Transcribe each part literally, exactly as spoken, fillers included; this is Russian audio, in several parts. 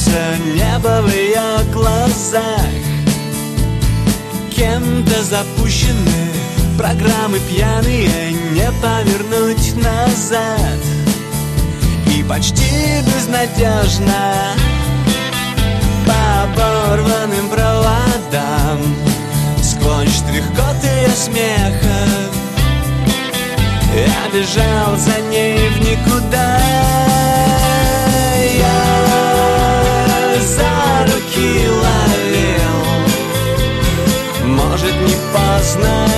светится небо в ее глазах. Кем-то запущены программы пьяные, не повернуть назад. И почти безнадежно по оборванным проводам сквозь штрих-код ее смеха я бежал за ней в никуда. Я за руки ловил, может, не поздно,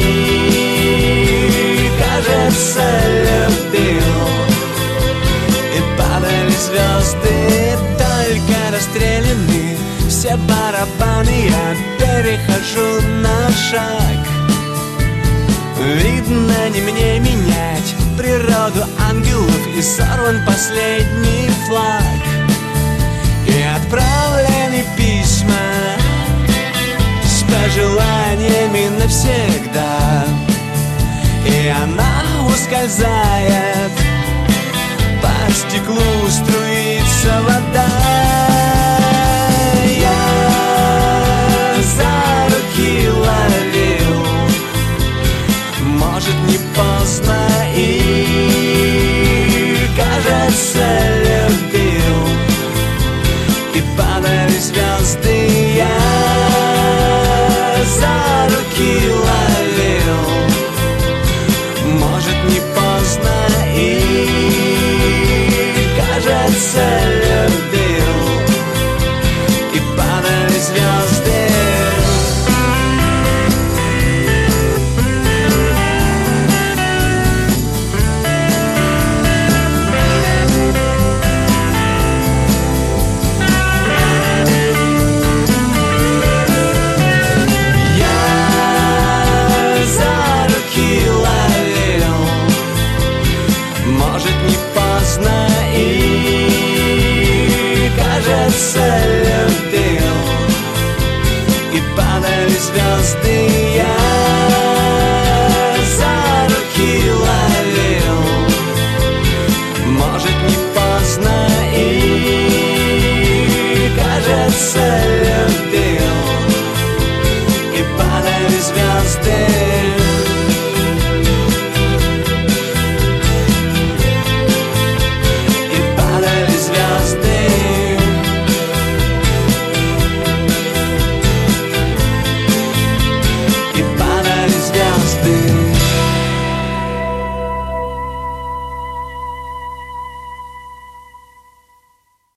и, кажется, любил. И падали звезды, только расстреляны все барабаны. Я перехожу на шаг. Видно, не мне менять природу ангелов, и сорван последний флаг. И отправлены письма с пожеланиями навсегда. И она, ускользая,